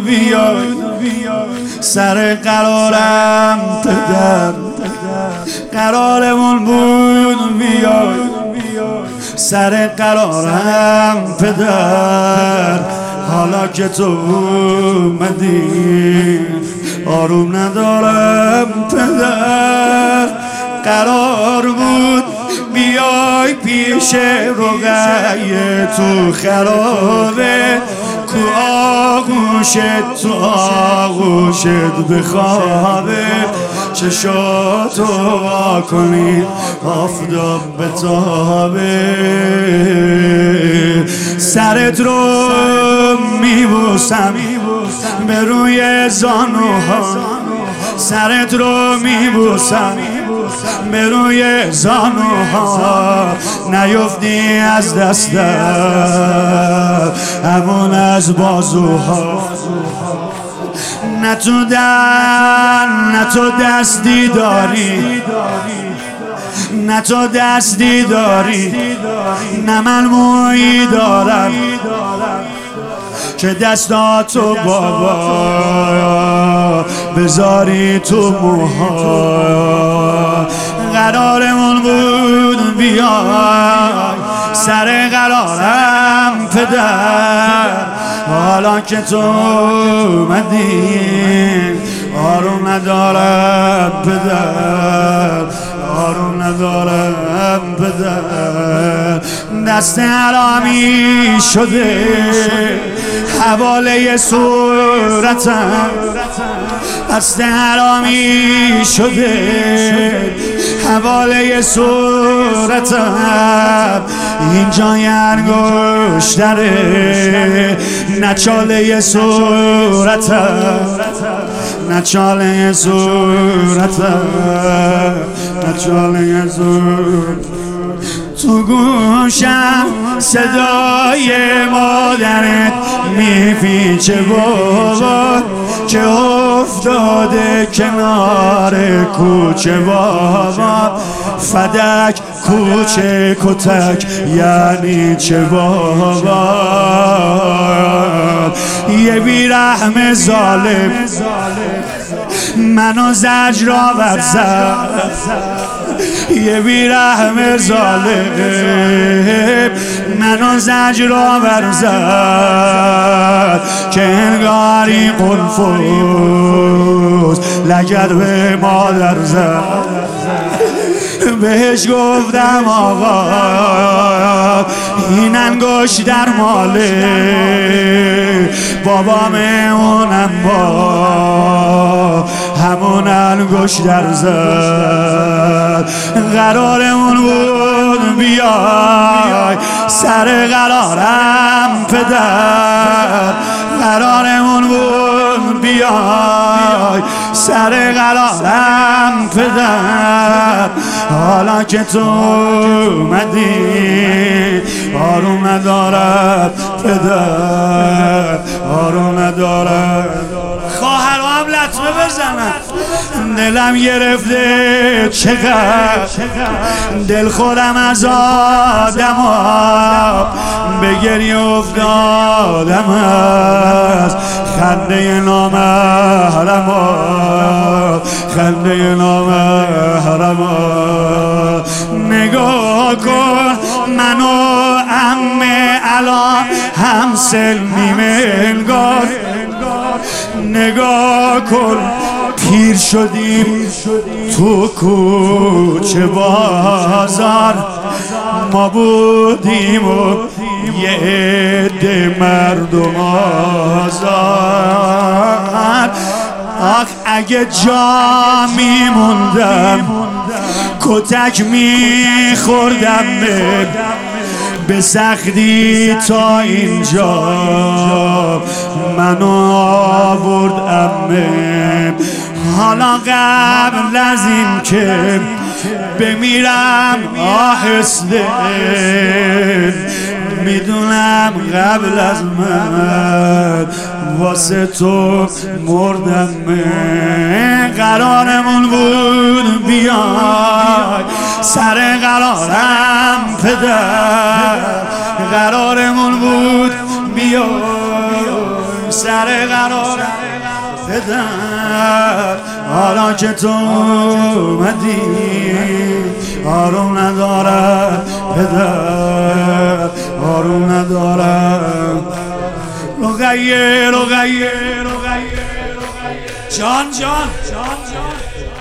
بیای سر قرارم پدر، قرارمون بود بیای سر قرارم پدر. حالا که تو اومدی آروم ندارم پدر. قرار بود بیای پیش رقیه تو خرابه، کو آغوشت تو آغوشت بخوابه، چشاتو وا کنی آفتاب بتابه. سرت رو میبوسم به روی زانوها، سرت رو میبوسم به روی زانوها، نیفتی از دستم همون از بازوها. نه تو دستی داری، نه تو دستی داری، نه من مویی دارم که دستاتو بابا بذاری تو موها. قرارمون بود بیای سر قرارم پدر، حالا که تو اومدی آروم ندارم پدر، آروم ندارم پدر. دست حرامی شده حواله صورتم، دست حرامی شده حواله صورتم. اینجا انگشتره نچاله صورتم، نچاله صورتم، نچاله صورتم. تو گوشم صدای مادرت میپیچه بابا که افتاده کنار کوچه بابا. فدک کوچه کتک یعنی چه بابا؟ یه بیرحم ظالم منو زجرآور زد، یه بیرحم ظالم منو زجرآور زد که انگاری قلفوز لگد به مادر زد. بهش گفتم آقا این انگشت در ماله بابامونم با همون انگشت در زد. قرارمون بود بیای سر قرارم پدر، قرارمون بود بیای سر قرارم پدر. حالا که تو اومدی آروم ندارم پدر، آروم ندارم. خواهرام لطمه بزنن، دلم گرفته چقدر دل خودم از آدما به گریه افتادم از خنده نامحرما، خنده نامحرما. نگاه کن منو عمه الان هم سلمیم انگار، نگاه کن پیر شدیم تو کوچه بازار، ما بودیم و یه عده مردم آزار. آخ اگه جا میموندم کتک میخوردم به سختی تا اینجا منو آورد عمه. حالا قبل از این که بمیرم آهسته میدونم قبل از من واسه تو مردم. قرارمون بود بیای سر قرارم پدر، قرارمون بود بیای سر قرار بدن حالا که تو اومدی آروم ندارم بدن آروم ندارم رقیه جان